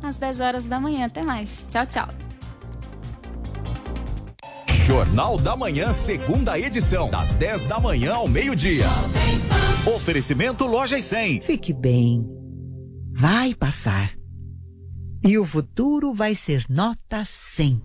às 10 horas da manhã. Até mais. Tchau, tchau. Jornal da Manhã, segunda edição, das 10 da manhã ao meio-dia. Oferecimento Loja e 100. Fique bem. Vai passar. E o futuro vai ser nota 100.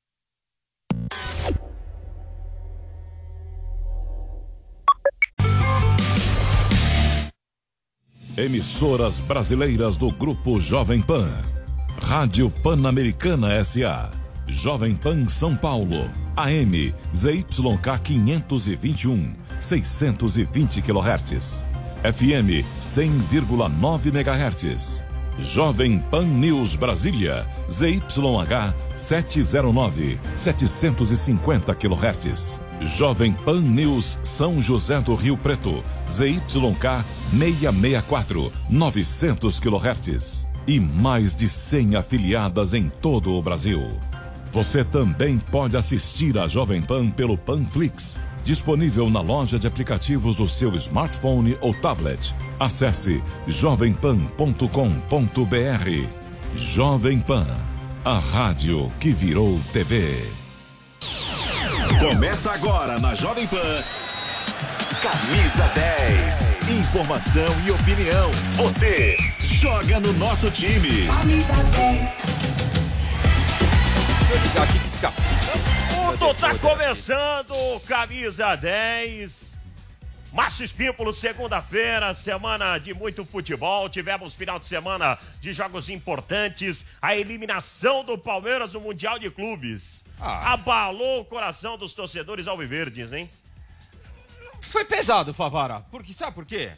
Emissoras brasileiras do Grupo Jovem Pan. Rádio Pan-Americana S.A. Jovem Pan São Paulo. AM ZYK 521, 620 kHz. FM 100,9 MHz. Jovem Pan News Brasília, ZYH 709, 750 kHz. Jovem Pan News São José do Rio Preto, ZYK 664, 900 kHz. E mais de 100 afiliadas em todo o Brasil. Você também pode assistir a Jovem Pan pelo Panflix, disponível na loja de aplicativos do seu smartphone ou tablet. Acesse jovempan.com.br. Jovem Pan, a rádio que virou TV. Começa agora na Jovem Pan. Camisa 10. Informação e opinião. Você joga no nosso time. Camisa 10. Tudo tá começando, Camisa 10. Márcio Espímpolo, segunda-feira, semana de muito futebol. Tivemos final de semana de jogos importantes. A eliminação do Palmeiras no Mundial de Clubes. Abalou o coração dos torcedores alviverdes, hein? Foi pesado, Favara. Sabe por quê?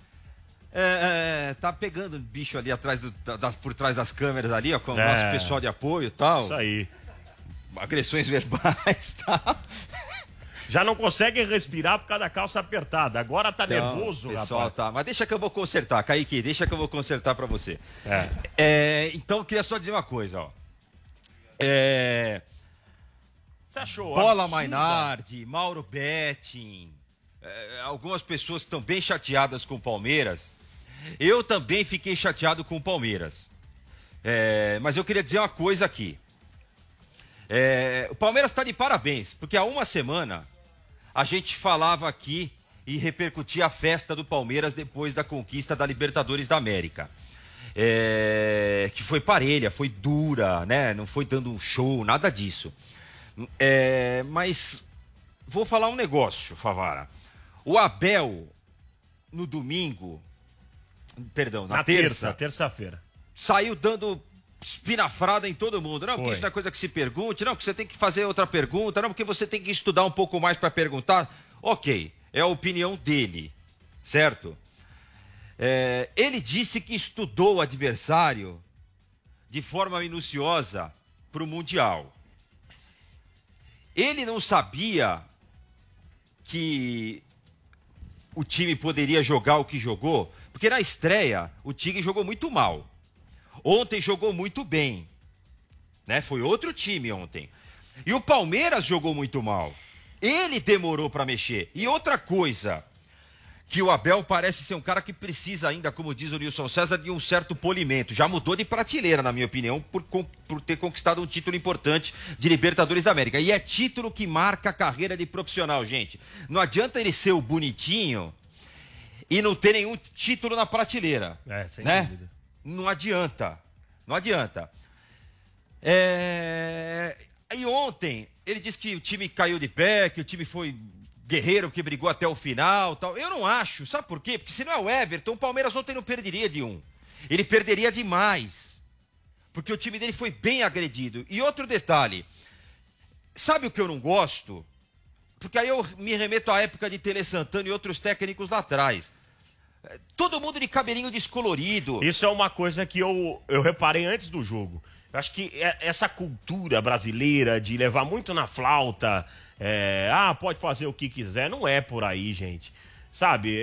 Tá pegando bicho ali atrás por trás das câmeras ali, ó, com o nosso pessoal de apoio e tal. Isso aí. Agressões verbais e tal. Já não conseguem respirar por causa da calça apertada. Agora tá então, nervoso, pessoal, rapaz. tá. Mas deixa que eu vou consertar, Kaique, deixa que eu vou consertar pra você. Então, eu queria só dizer uma coisa, ó. Você achou? Bola absurda? Mainardi, Mauro Betting, algumas pessoas estão bem chateadas com o Palmeiras. Eu também fiquei chateado com o Palmeiras. Mas eu queria dizer uma coisa aqui. O Palmeiras está de parabéns, porque há uma semana a gente falava aqui e repercutia a festa do Palmeiras depois da conquista da Libertadores da América. Que foi parelha, foi dura, né? Não foi dando um show, nada disso. Mas vou falar um negócio, Favara. O Abel, no domingo, perdão, na terça-feira, saiu dando espinafrada em todo mundo. Não, porque isso não é coisa que se pergunte, não, porque você tem que fazer outra pergunta, não, porque você tem que estudar um pouco mais para perguntar. Ok, é a opinião dele, certo? Ele disse que estudou o adversário de forma minuciosa para o Mundial. Ele não sabia que o time poderia jogar o que jogou, porque na estreia o Tigre jogou muito mal. Ontem jogou muito bem, né? Foi outro time ontem. E o Palmeiras jogou muito mal. Ele demorou para mexer. E outra coisa, que o Abel parece ser um cara que precisa ainda, como diz o Nilson César, de um certo polimento. Já mudou de prateleira, na minha opinião, por ter conquistado um título importante de Libertadores da América. E é título que marca a carreira de profissional, gente. Não adianta ele ser o bonitinho e não ter nenhum título na prateleira. Sem né? dúvida. Não adianta. Não adianta. E ontem, ele disse que o time caiu de pé, que o time foi guerreiro, que brigou até o final. Tal. Eu não acho. Sabe por quê? Porque se não é o Everton, o Palmeiras ontem não perderia de um. Ele perderia demais. Porque o time dele foi bem agredido. E outro detalhe. Sabe o que eu não gosto? Porque aí eu me remeto à época de Tele Santana e outros técnicos lá atrás. Todo mundo de cabelinho descolorido. Isso é uma coisa que eu reparei antes do jogo. Eu acho que essa cultura brasileira de levar muito na flauta, pode fazer o que quiser, não é por aí, gente. Sabe?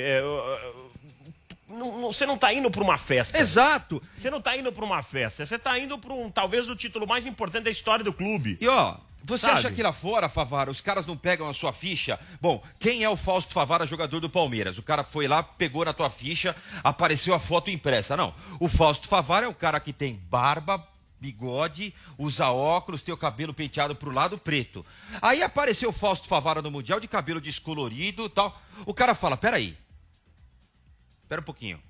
Você não tá indo para uma festa. Exato. Você não tá indo para uma festa. Você tá indo para talvez o título mais importante da história do clube. E ó, Você acha que lá fora, Favara, os caras não pegam a sua ficha? Bom, quem é o Fausto Favara, jogador do Palmeiras? O cara foi lá, pegou na tua ficha, apareceu a foto impressa. Não, o Fausto Favara é o cara que tem barba, bigode, usa óculos, tem o cabelo penteado pro lado preto. Aí apareceu o Fausto Favara no Mundial de cabelo descolorido e tal. O cara fala, peraí, espera um pouquinho.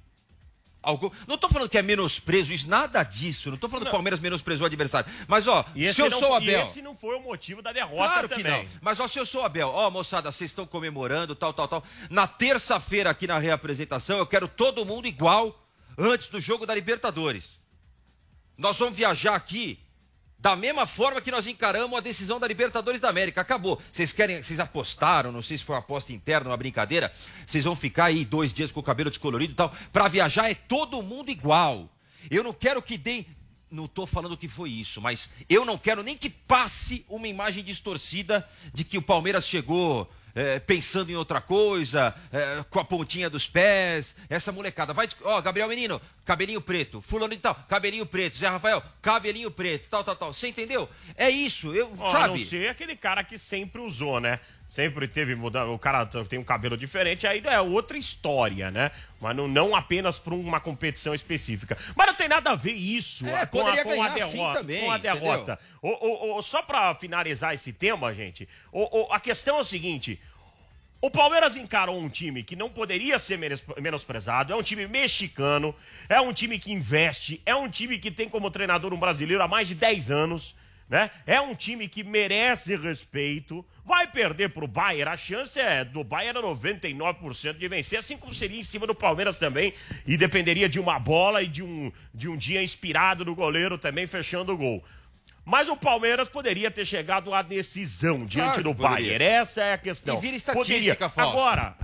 Não tô falando que é menosprezo, isso, nada disso. Não tô falando que o Palmeiras menosprezou o adversário. Mas, ó, se eu sou o Abel... esse não foi o motivo da derrota claro também. Que não. Mas, ó, se eu sou o Abel, ó, moçada, vocês estão comemorando, tal. Na terça-feira aqui na reapresentação, eu quero todo mundo igual antes do jogo da Libertadores. Nós vamos viajar aqui da mesma forma que nós encaramos a decisão da Libertadores da América. Acabou. Vocês apostaram, não sei se foi uma aposta interna, uma brincadeira. Vocês vão ficar aí 2 dias com o cabelo descolorido e tal. Pra viajar é todo mundo igual. Eu não quero que deem... Não tô falando que foi isso, mas eu não quero nem que passe uma imagem distorcida de que o Palmeiras chegou... pensando em outra coisa, com a pontinha dos pés, essa molecada. Vai, ó, Gabriel Menino, cabelinho preto. Fulano de tal, cabelinho preto. Zé Rafael, cabelinho preto, tal. Você entendeu? É isso, sabe? A não ser aquele cara que sempre usou, né? Sempre teve mudança, o cara tem um cabelo diferente, aí é outra história, né? Mas não apenas por uma competição específica. Mas não tem nada a ver isso com a derrota. Também, com a derrota. Só pra finalizar esse tema, gente, a questão é o seguinte: o Palmeiras encarou um time que não poderia ser menosprezado, é um time mexicano, é um time que investe, é um time que tem como treinador um brasileiro há mais de 10 anos, né? É um time que merece respeito. Vai perder pro Bayern, a chance do Bayern 99% de vencer, assim como seria em cima do Palmeiras também, e dependeria de uma bola e de um dia inspirado do goleiro também fechando o gol. Mas o Palmeiras poderia ter chegado à decisão diante do Bayern. Essa é a questão. E vira estatística, Fausto.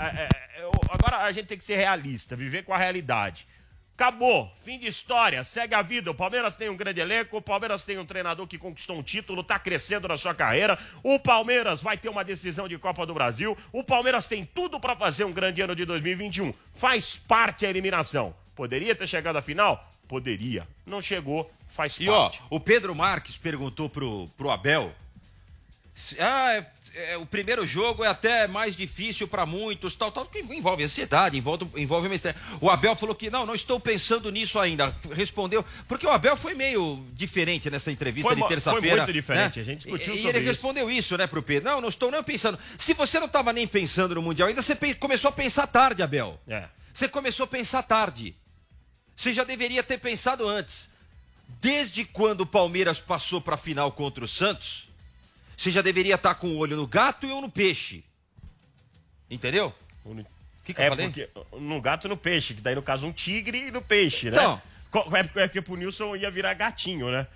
Agora a gente tem que ser realista, viver com a realidade. Acabou, fim de história, segue a vida. O Palmeiras tem um grande elenco, o Palmeiras tem um treinador que conquistou um título, tá crescendo na sua carreira. O Palmeiras vai ter uma decisão de Copa do Brasil. O Palmeiras tem tudo para fazer um grande ano de 2021. Faz parte a eliminação. Poderia ter chegado à final? Poderia. Não chegou, faz parte. E ó, o Pedro Marques perguntou pro Abel. O primeiro jogo é até mais difícil para muitos, tal, que envolve ansiedade, envolve uma estreia. O Abel falou que não estou pensando nisso ainda. Respondeu, porque o Abel foi meio diferente nessa entrevista de terça-feira. Foi muito diferente, né? A gente discutiu sobre isso. E ele respondeu isso, né, pro Pedro. Não estou nem pensando. Se você não estava nem pensando no Mundial ainda, você começou a pensar tarde, Abel. Você começou a pensar tarde. Você já deveria ter pensado antes. Desde quando o Palmeiras passou para a final contra o Santos, você já deveria estar com o olho no gato e um no peixe. Entendeu? O que eu falei? Porque no gato e no peixe, que daí no caso um tigre e no peixe, né? Então, é porque pro Nilson ia virar gatinho, né?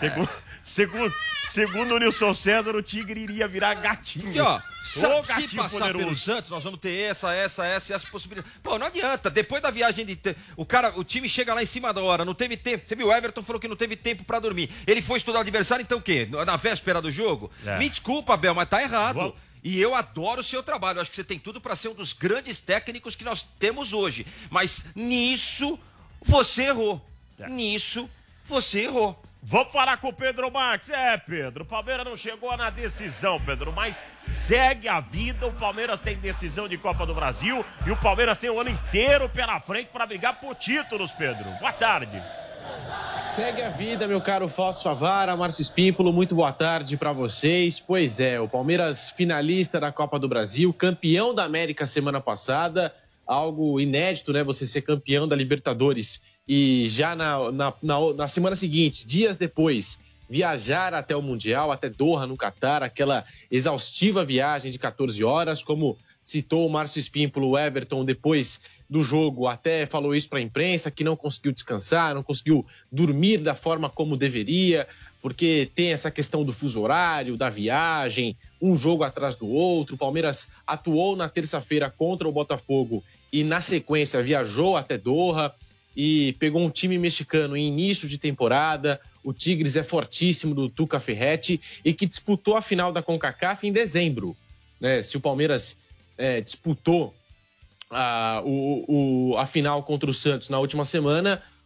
Segundo o Nilson César, o tigre iria virar gatinho. Aqui, ó, gatinho se passar poderoso. pelo Santos, nós vamos ter essa possibilidade. Pô, não adianta. Depois da viagem o time chega lá em cima da hora, não teve tempo. Você viu, o Everton falou que não teve tempo pra dormir. Ele foi estudar o adversário, então o quê? Na véspera do jogo? Me desculpa, Abel, mas tá errado. E eu adoro o seu trabalho. Eu acho que você tem tudo pra ser um dos grandes técnicos que nós temos hoje. Mas nisso, você errou. Nisso, você errou. Vamos falar com o Pedro Marques. Pedro, o Palmeiras não chegou na decisão, Pedro, mas segue a vida. O Palmeiras tem decisão de Copa do Brasil e o Palmeiras tem o ano inteiro pela frente para brigar por títulos, Pedro. Boa tarde. Segue a vida, meu caro Fausto Favara, Márcio Espímpolo, muito boa tarde para vocês. Pois é, o Palmeiras finalista da Copa do Brasil, campeão da América semana passada, algo inédito, né? Você ser campeão da Libertadores e já na semana seguinte, dias depois, viajar até o Mundial, até Doha, no Catar, aquela exaustiva viagem de 14 horas, como citou o Márcio Espímpolo, o Everton, depois do jogo, até falou isso para a imprensa, que não conseguiu descansar, não conseguiu dormir da forma como deveria, porque tem essa questão do fuso horário, da viagem, um jogo atrás do outro. O Palmeiras atuou na terça-feira contra o Botafogo e, na sequência, viajou até Doha e pegou um time mexicano em início de temporada. O Tigres é fortíssimo, do Tuca Ferretti, e que disputou a final da CONCACAF em dezembro, né? Se o Palmeiras disputou a final contra o Santos na última semana,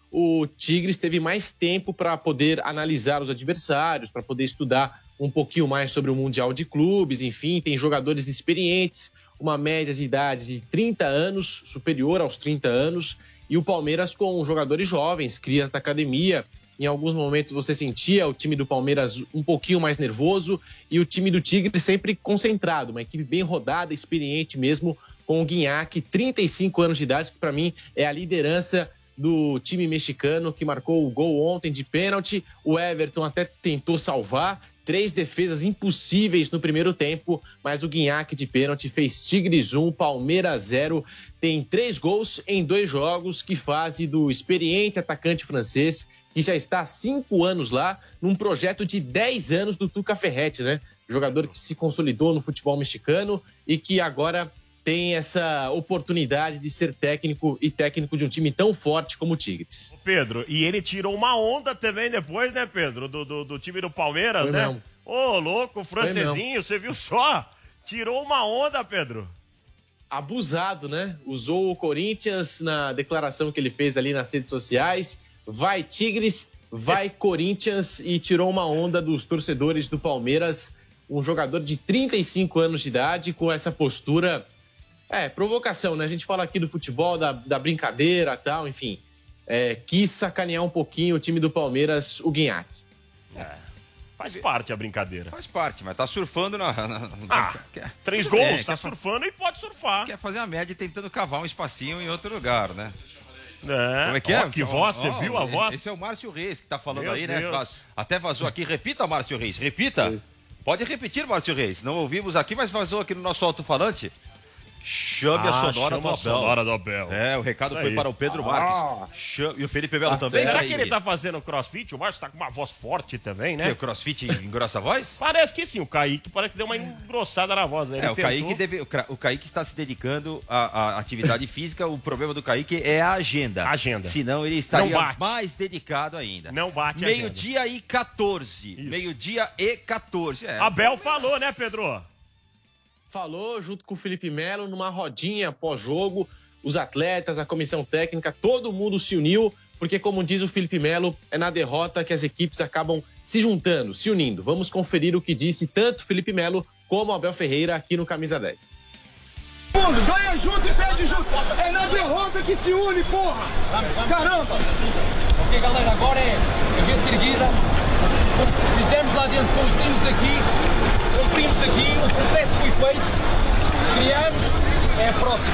o Tigres teve mais tempo para poder analisar os adversários, para poder estudar um pouquinho mais sobre o Mundial de Clubes, enfim, tem jogadores experientes, uma média de idade de 30 anos, superior aos 30 anos, e o Palmeiras com jogadores jovens, crias da academia. Em alguns momentos você sentia o time do Palmeiras um pouquinho mais nervoso e o time do Tigres sempre concentrado, uma equipe bem rodada, experiente mesmo, com o Guignac, 35 anos de idade, que para mim é a liderança do time mexicano, que marcou o gol ontem de pênalti. O Everton até tentou salvar, 3 defesas impossíveis no primeiro tempo, mas o Guignac de pênalti fez Tigres 1, Palmeiras 0. Tem 3 gols em 2 jogos, que fase do experiente atacante francês, que já está há 5 anos lá, num projeto de 10 anos do Tuca Ferretti, né? Jogador que se consolidou no futebol mexicano e que agora tem essa oportunidade de ser técnico de um time tão forte como o Tigres. Pedro, e ele tirou uma onda também depois, né, Pedro? Do time do Palmeiras, foi, né? Ô, louco, francesinho, você viu só? Tirou uma onda, Pedro. Abusado, né? Usou o Corinthians na declaração que ele fez ali nas redes sociais. Vai Tigres, vai Corinthians, e tirou uma onda dos torcedores do Palmeiras. Um jogador de 35 anos de idade com essa postura... provocação, né? A gente fala aqui do futebol, da brincadeira e tal, enfim. Quis sacanear um pouquinho o time do Palmeiras, o Guignac. Faz parte a brincadeira. Faz parte, mas tá surfando na 3 gols, tá surfando e pode surfar. Quer fazer a média tentando cavar um espacinho em outro lugar, né? Como é que é? Que voz, você viu a voz? Esse é o Márcio Reis que tá falando. Meu aí, Deus. Né? Até vazou aqui. Repita, Márcio Reis, repita. Pode repetir, Márcio Reis. Não ouvimos aqui, mas vazou aqui no nosso alto-falante. Chame a sonora do Abel. O recado foi para o Pedro Marques. E o Felipe Melo também. Será que ele tá fazendo crossfit? O Márcio tá com uma voz forte também, né? O crossfit engrossa a voz? Parece que sim. O Kaique parece que deu uma engrossada na voz. Né? O Kaique está se dedicando à atividade física. O problema do Kaique é a agenda. Senão ele estaria mais dedicado ainda. Não bate Meio-dia e 14. Meio-dia e 14. Abel falou, né, Pedro? Falou junto com o Felipe Melo numa rodinha pós-jogo, os atletas, a comissão técnica, todo mundo se uniu, porque como diz o Felipe Melo, é na derrota que as equipes acabam se juntando, se unindo. Vamos conferir o que disse tanto Felipe Melo como Abel Ferreira aqui no Camisa 10. Mundo, ganha junto e perde junto. É na derrota que se une, porra! Caramba! Ok, galera, agora é cabeça erguida. Fizemos lá dentro, cumprimos aqui, o processo foi feito, criamos, é a próxima.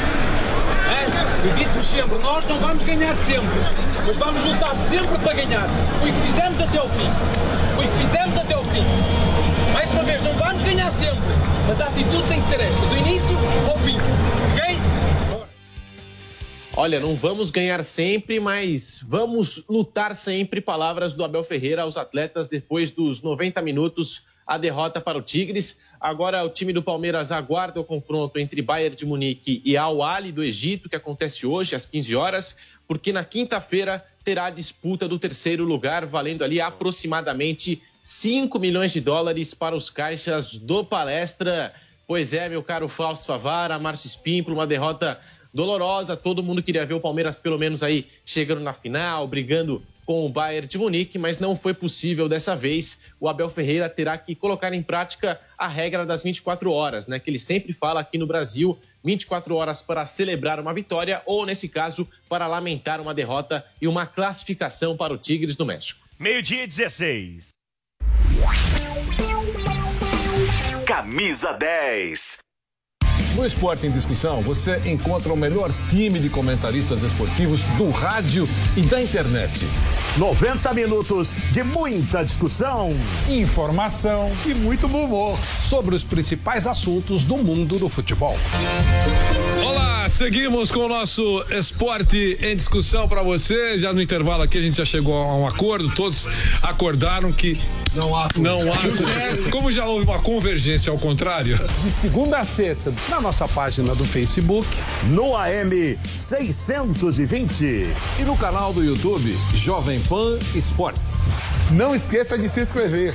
Eu disse-vos sempre, nós não vamos ganhar sempre, mas vamos lutar sempre para ganhar. Foi o que fizemos até ao fim. Mais uma vez, não vamos ganhar sempre, mas a atitude tem que ser esta, do início ao fim, ok? Olha, não vamos ganhar sempre, mas vamos lutar sempre. Palavras do Abel Ferreira aos atletas depois dos 90 minutos, a derrota para o Tigres. Agora o time do Palmeiras aguarda o confronto entre Bayern de Munique e Al Ahly do Egito, que acontece hoje às 15 horas, porque na quinta-feira terá a disputa do 3º lugar, valendo ali aproximadamente 5 milhões de dólares para os caixas do Palestra. Pois é, meu caro Fausto Favara, Márcio Espímpolo, uma derrota dolorosa. Todo mundo queria ver o Palmeiras pelo menos aí chegando na final, brigando com o Bayern de Munique, mas não foi possível dessa vez. O Abel Ferreira terá que colocar em prática a regra das 24 horas, né? Que ele sempre fala aqui no Brasil, 24 horas para celebrar uma vitória ou, nesse caso, para lamentar uma derrota e uma classificação para o Tigres do México. 12:16. Camisa 10. No Esporte em Discussão, você encontra o melhor time de comentaristas esportivos do rádio e da internet. 90 minutos de muita discussão, informação e muito bom humor sobre os principais assuntos do mundo do futebol. Olá, seguimos com o nosso Esporte em Discussão para você. Já no intervalo aqui a gente já chegou a um acordo, todos acordaram que não há como já houve uma convergência ao contrário. De segunda a sexta, na nossa página do Facebook, no AM 620 e no canal do YouTube Jovem Pan Esportes. Não esqueça de se inscrever.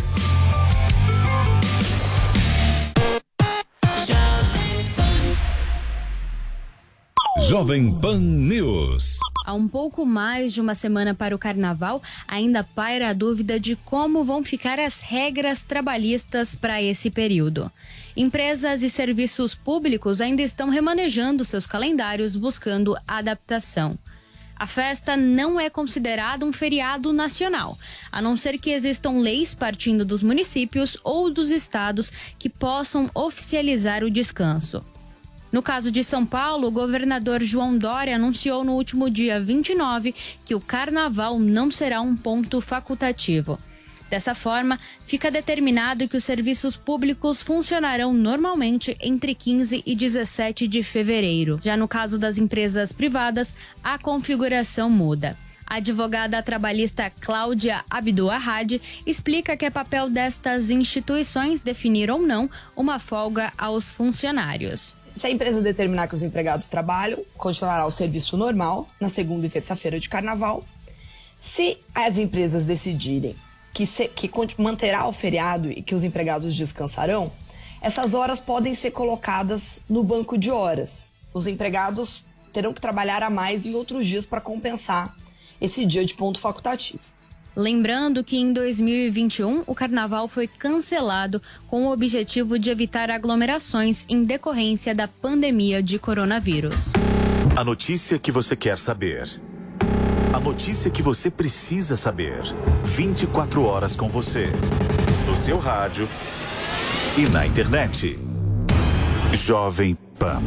Jovem Pan News. a um pouco mais de uma semana para o carnaval, ainda paira a dúvida de como vão ficar as regras trabalhistas para esse período. Empresas e serviços públicos ainda estão remanejando seus calendários buscando adaptação. A festa não é considerada um feriado nacional, a não ser que existam leis partindo dos municípios ou dos estados que possam oficializar o descanso. No caso de São Paulo, o governador João Dória anunciou no último dia 29 que o carnaval não será um ponto facultativo. Dessa forma, fica determinado que os serviços públicos funcionarão normalmente entre 15 e 17 de fevereiro. Já no caso das empresas privadas, a configuração muda. A advogada trabalhista Cláudia Abduahad explica que é papel destas instituições definir ou não uma folga aos funcionários. Se a empresa determinar que os empregados trabalham, continuará o serviço normal na segunda e terça-feira de carnaval. Se as empresas decidirem que manterá o feriado e que os empregados descansarão, essas horas podem ser colocadas no banco de horas. Os empregados terão que trabalhar a mais em outros dias para compensar esse dia de ponto facultativo. Lembrando que em 2021 o carnaval foi cancelado com o objetivo de evitar aglomerações em decorrência da pandemia de coronavírus. A notícia que você quer saber. A notícia que você precisa saber. 24 horas com você. No seu rádio e na internet. Jovem Pan.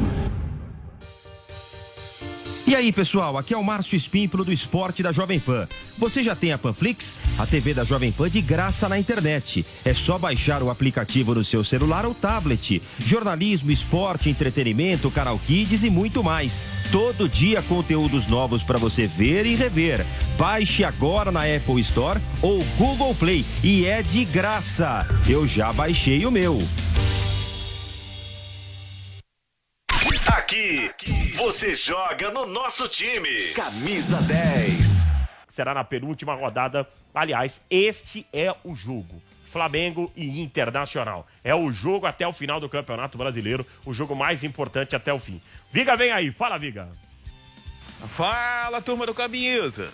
E aí, pessoal, aqui é o Márcio Espímpolo do Esporte da Jovem Pan. Você já tem a Panflix? A TV da Jovem Pan de graça na internet. É só baixar o aplicativo no seu celular ou tablet. Jornalismo, esporte, entretenimento, canal Kids e muito mais. Todo dia conteúdos novos para você ver e rever. Baixe agora na Apple Store ou Google Play e é de graça. Eu já baixei o meu. Aqui, você joga no nosso time. Camisa 10. Será na penúltima rodada. Aliás, este é o jogo. Flamengo e Internacional. É o jogo até o final do Campeonato Brasileiro. O jogo mais importante até o fim. Viga, vem aí. Fala, Viga. Fala, turma do Camisa.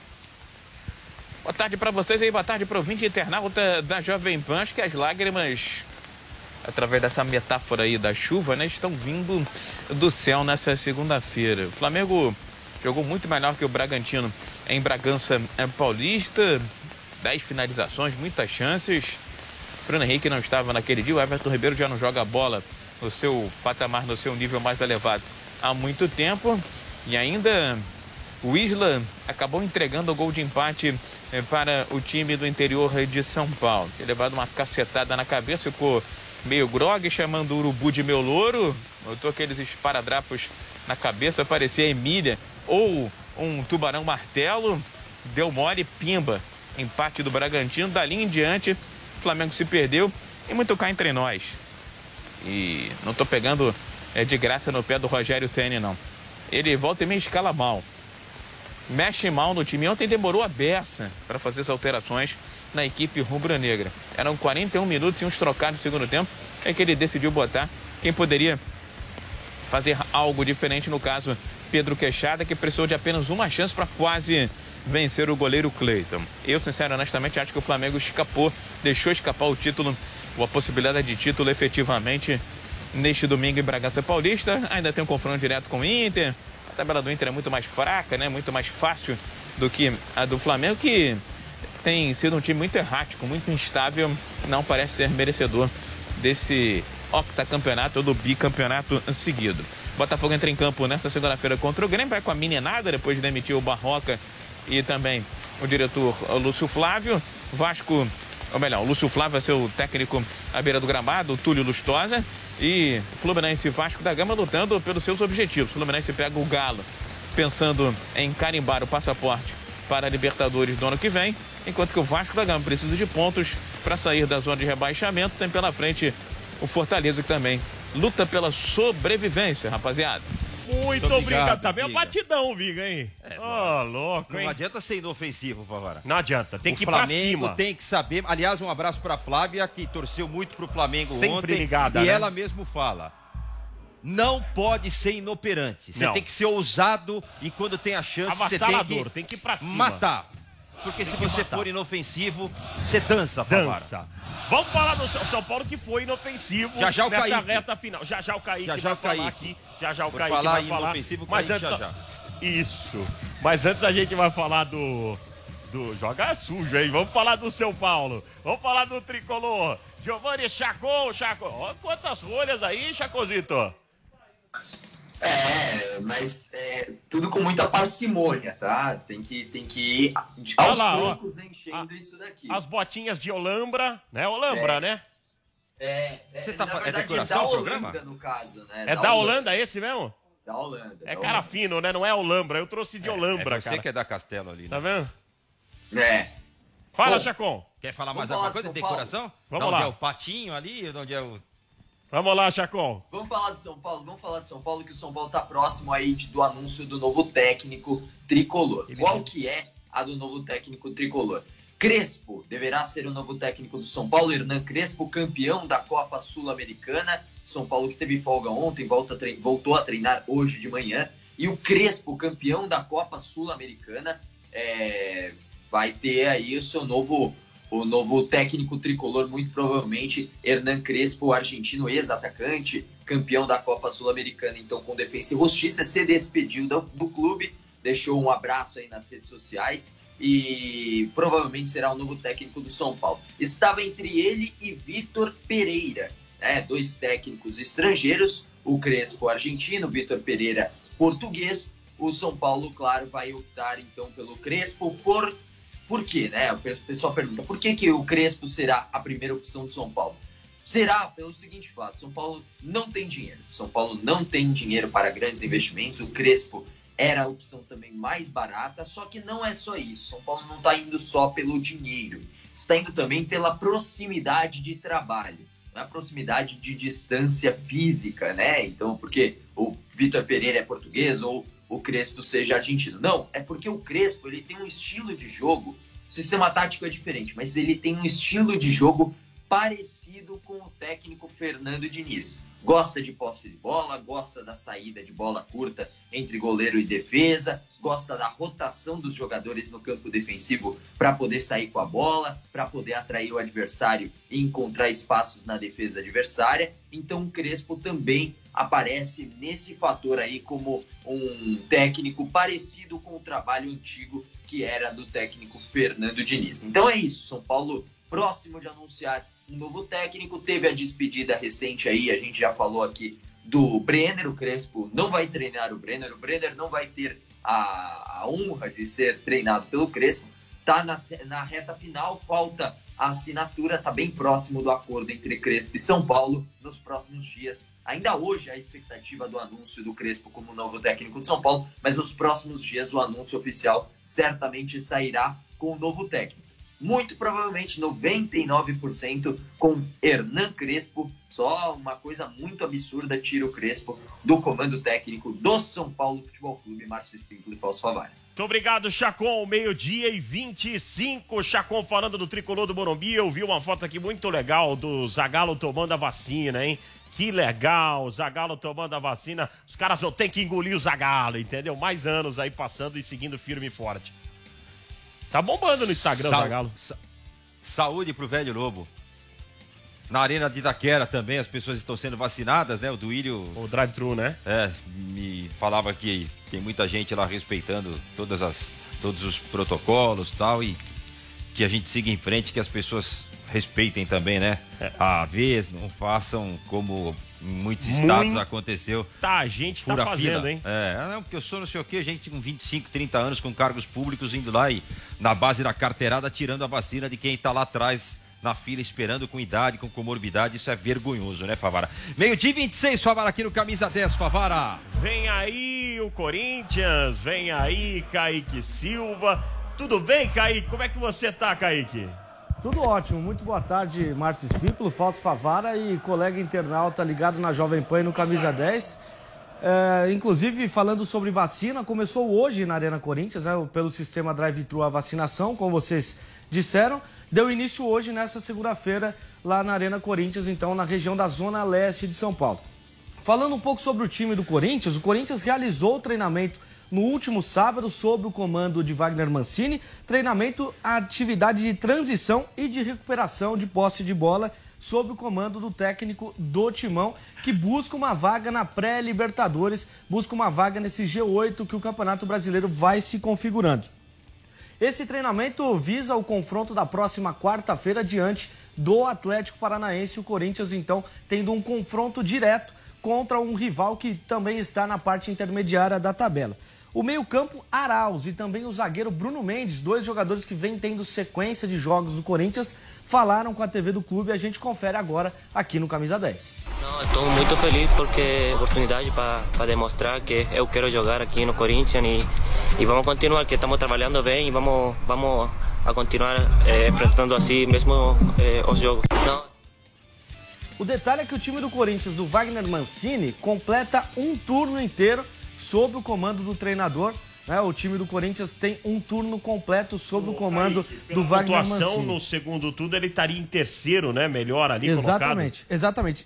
Boa tarde pra vocês aí. Boa tarde pro ouvinte internauta da Jovem Pan. Acho que as lágrimas, através dessa metáfora aí da chuva, né, estão vindo do céu nessa segunda-feira. O Flamengo jogou muito melhor que o Bragantino em Bragança Paulista. 10 finalizações, muitas chances. Bruno Henrique não estava naquele dia. O Everton Ribeiro já não joga a bola no seu patamar, no seu nível mais elevado há muito tempo. E ainda o Isla acabou entregando o gol de empate para o time do interior de São Paulo. Tinha levado uma cacetada na cabeça, ficou meio grogue, chamando o urubu de meu louro. Botou aqueles esparadrapos na cabeça, parecia a Emília ou um tubarão martelo. Deu mole, pimba. Empate do Bragantino. Dali em diante, o Flamengo se perdeu. E muito cá entre nós. E não tô pegando de graça no pé do Rogério Ceni, não. Ele volta e meio escala mal. Mexe mal no time. Ontem demorou a beça para fazer as alterações na equipe rubro-negra. Eram 41 minutos e uns trocados no segundo tempo. É que ele decidiu botar quem poderia fazer algo diferente. No caso, Pedro Queixada, que precisou de apenas uma chance para quase vencer o goleiro Cleiton. Eu, sinceramente, acho que o Flamengo deixou escapar o título, ou a possibilidade de título efetivamente neste domingo em Bragança Paulista. Ainda tem um confronto direto com o Inter. A tabela do Inter é muito mais fraca, né? Muito mais fácil do que a do Flamengo, que tem sido um time muito errático, muito instável. Não parece ser merecedor desse octacampeonato ou do bicampeonato seguido. Botafogo entra em campo nesta segunda-feira contra o Grêmio, vai com a meninada depois de demitir o Barroca e também o diretor Lúcio Flávio. Vasco, ou melhor, o Lúcio Flávio vai ser o técnico à beira do gramado, o Túlio Lustosa. E Fluminense e Vasco da Gama lutando pelos seus objetivos. Fluminense pega o Galo pensando em carimbar o passaporte para a Libertadores do ano que vem, enquanto que o Vasco da Gama precisa de pontos para sair da zona de rebaixamento. Tem pela frente o Fortaleza, que também luta pela sobrevivência, rapaziada. Muito obrigado. Também é um batidão, Viga, hein? Louco, hein? Não adianta ser inofensivo, Favara. Não adianta, tem que ir pra cima. O Flamengo tem que saber. Aliás, um abraço pra Flávia, que torceu muito pro Flamengo sempre ontem. Ligada, e né? ela mesmo fala: não pode ser inoperante. Você tem que ser ousado e quando tem a chance, você tem que ir pra cima. Matar. Porque se você for inofensivo, você dança, Favara. Vamos falar do São Paulo que foi inofensivo já o nessa Kaique. reta final. Já o Kaique Já vai o falar Kaique. aqui. Já o Por Kaique falar vai em falar. inofensivo, Mas Kaique antes, já. Isso. Mas antes a gente vai falar do joga sujo, hein? Vamos falar do São Paulo. Vamos falar do tricolor. Giovanni Chacon. Ó, quantas folhas aí, Chacozito? Mas tudo com muita parcimônia, tá? Tem que ir aos poucos enchendo isso daqui. As botinhas de Olambra, né? Olambra, né? Você tá na verdade, decoração da do programa? Holanda, no caso, né? É da Holanda esse mesmo? Da Holanda. É cara fino, né? Não é Olambra. Eu trouxe de Olambra, você cara. que é da Castelo ali, né? Tá vendo? Fala, Bom, Chacon. Quer falar mais alguma coisa de decoração? Vamos de lá. onde é o patinho ali? De onde é o... Vamos lá, Chacon. Vamos falar de São Paulo, que o São Paulo está próximo aí do anúncio do novo técnico tricolor. Qual que é a do novo técnico tricolor? Crespo deverá ser o novo técnico do São Paulo. Hernan Crespo, campeão da Copa Sul-Americana. São Paulo que teve folga ontem, voltou a treinar hoje de manhã. E o Crespo, campeão da Copa Sul-Americana, vai ter aí o novo técnico tricolor, muito provavelmente Hernan Crespo, o argentino ex-atacante, campeão da Copa Sul-Americana, então com Defensa e Justiça, se despediu do clube, deixou um abraço aí nas redes sociais e provavelmente será o novo técnico do São Paulo. Estava entre ele e Vitor Pereira, né? 2 técnicos estrangeiros, o Crespo argentino, o Vitor Pereira português. O São Paulo, claro, vai optar então pelo Crespo Por quê, né? O pessoal pergunta, por que o Crespo será a primeira opção do São Paulo? Será pelo seguinte fato, São Paulo não tem dinheiro. São Paulo não tem dinheiro para grandes investimentos. O Crespo era a opção também mais barata, só que não é só isso. São Paulo não está indo só pelo dinheiro. Está indo também pela proximidade de trabalho, na proximidade de distância física, né? Então, porque o Vitor Pereira é português ou o Crespo seja argentino. Não, é porque o Crespo ele tem um estilo de jogo, o sistema tático é diferente, mas ele tem um estilo de jogo parecido com o técnico Fernando Diniz. Gosta de posse de bola, gosta da saída de bola curta entre goleiro e defesa, gosta da rotação dos jogadores no campo defensivo para poder sair com a bola, para poder atrair o adversário e encontrar espaços na defesa adversária. Então o Crespo também aparece nesse fator aí como um técnico parecido com o trabalho antigo que era do técnico Fernando Diniz. Então é isso, São Paulo próximo de anunciar um novo técnico, teve a despedida recente aí, a gente já falou aqui do Brenner, o Crespo não vai treinar o Brenner não vai ter a honra de ser treinado pelo Crespo, tá na reta final, falta a assinatura, tá bem próximo do acordo entre Crespo e São Paulo nos próximos dias. Ainda hoje a expectativa do anúncio do Crespo como novo técnico de São Paulo, mas nos próximos dias o anúncio oficial certamente sairá com o novo técnico. Muito provavelmente 99% com Hernan Crespo. Só uma coisa muito absurda tira o Crespo do comando técnico do São Paulo Futebol Clube, Márcio Espímpolo e Fausto Favara. Muito obrigado, Chacon. 12:25. Chacon falando do tricolor do Morumbi. Eu vi uma foto aqui muito legal do Zagallo tomando a vacina, hein? Que legal, Zagallo tomando a vacina. Os caras vão ter que engolir o Zagallo, entendeu? Mais anos aí passando e seguindo firme e forte. Tá bombando no Instagram, Zagallo. Saúde pro velho Lobo. Na Arena de Itaquera também as pessoas estão sendo vacinadas, né? O Duílio... O drive-thru, né? Me falava que tem muita gente lá respeitando todos os protocolos e tal, e que a gente siga em frente, que as pessoas respeitem também, né? A vez, não façam como em muitos estados aconteceu. A gente tá fazendo, fila. Hein? Não, porque eu sou não sei o que, gente com 25, 30 anos com cargos públicos indo lá e na base da carteirada tirando a vacina de quem tá lá atrás na fila esperando com idade, com comorbidade. Isso é vergonhoso, né, Favara? 12:26, Favara, aqui no Camisa 10, Favara. Vem aí o Corinthians, vem aí Kaique Silva. Tudo bem, Kaique? Como é que você tá, Kaique? Tudo ótimo, muito boa tarde, Márcio Espímpolo, Fausto Favara e colega internauta ligado na Jovem Pan no Camisa 10. Inclusive, falando sobre vacina, começou hoje na Arena Corinthians, né, pelo sistema drive-thru a vacinação, como vocês disseram. Deu início hoje, nessa segunda-feira, lá na Arena Corinthians, então, na região da Zona Leste de São Paulo. Falando um pouco sobre o time do Corinthians, o Corinthians realizou o treinamento no último sábado sob o comando de Wagner Mancini, treinamento, atividade de transição e de recuperação de posse de bola sob o comando do técnico do Timão, que busca uma vaga na pré-Libertadores, busca uma vaga nesse G8 que o Campeonato Brasileiro vai se configurando. Esse treinamento visa o confronto da próxima quarta-feira diante do Atlético Paranaense, o Corinthians então tendo um confronto direto contra um rival que também está na parte intermediária da tabela. O meio-campo, Arauz, e também o zagueiro Bruno Mendes, 2 jogadores que vêm tendo sequência de jogos do Corinthians, falaram com a TV do clube e a gente confere agora aqui no Camisa 10. Estou muito feliz porque é oportunidade para demonstrar que eu quero jogar aqui no Corinthians e vamos continuar, que estamos trabalhando bem e vamos a continuar enfrentando assim mesmo os jogos. O detalhe é que o time do Corinthians, do Wagner Mancini, completa um turno inteiro sob o comando do treinador. O time do Corinthians tem um turno completo sob o comando do Wagner Mancini. A pontuação no segundo turno ele estaria em terceiro, né? Melhor ali colocado. Exatamente.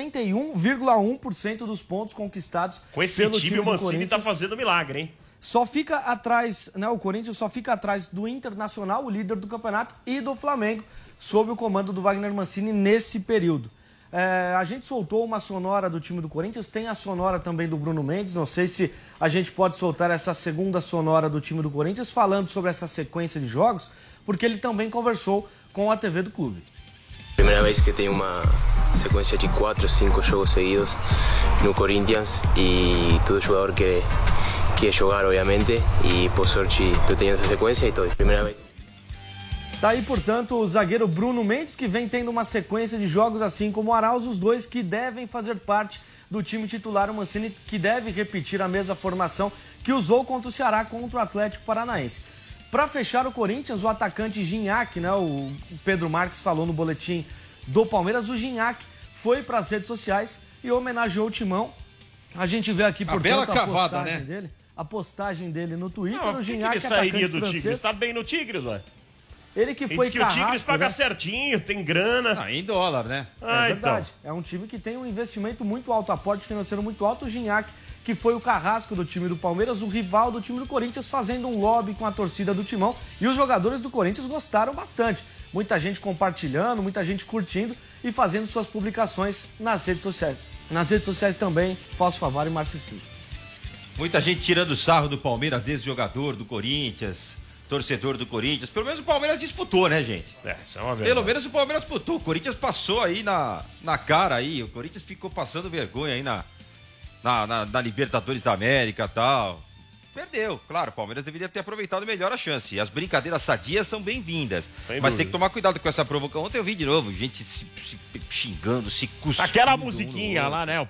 61,1% dos pontos conquistados com esse pelo time o Mancini está fazendo milagre, hein? Só fica atrás, o Corinthians só fica atrás do Internacional, o líder do campeonato, e do Flamengo, sob o comando do Wagner Mancini nesse período. A gente soltou uma sonora do time do Corinthians, tem a sonora também do Bruno Mendes, não sei se a gente pode soltar essa segunda sonora do time do Corinthians falando sobre essa sequência de jogos, porque ele também conversou com a TV do clube. Primeira vez que tem uma sequência de 4 ou 5 jogos seguidos no Corinthians e todo jogador quer jogar, obviamente, e por sorte eu tenho essa sequência e todo, primeira vez. Tá aí, portanto, o zagueiro Bruno Mendes, que vem tendo uma sequência de jogos assim como o Arauz, os dois que devem fazer parte do time titular, o Mancini, que deve repetir a mesma formação que usou contra o Ceará, contra o Atlético Paranaense. Para fechar o Corinthians, o atacante Gignac, o Pedro Marques falou no boletim do Palmeiras, o Gignac foi para as redes sociais e homenageou o Timão. A gente vê aqui, portanto, a postagem dele no Twitter. O Gignac, ele sairia do Tigres? Tá bem no Tigres, ué. Ele que foi carrasco, o Tigres paga certinho, tem grana. Em dólar, né? É verdade. Então. É um time que tem um investimento muito alto, aporte financeiro muito alto. O Gignac, que foi o carrasco do time do Palmeiras, o rival do time do Corinthians, fazendo um lobby com a torcida do Timão. E os jogadores do Corinthians gostaram bastante. Muita gente compartilhando, muita gente curtindo e fazendo suas publicações nas redes sociais. Nas redes sociais também, Fausto Favaro e Márcio Espírito. Muita gente tirando sarro do Palmeiras, ex-jogador do Corinthians, torcedor do Corinthians. Pelo menos o Palmeiras disputou, né, gente? Isso é uma verdade. Pelo menos o Palmeiras disputou. O Corinthians passou aí na cara aí. O Corinthians ficou passando vergonha aí na Libertadores da América e tal. Perdeu. Claro, o Palmeiras deveria ter aproveitado melhor a chance. E as brincadeiras sadias são bem-vindas. Mas tem que tomar cuidado com essa provocação. Ontem eu vi de novo gente se xingando, se cuspindo. Aquela musiquinha lá, né?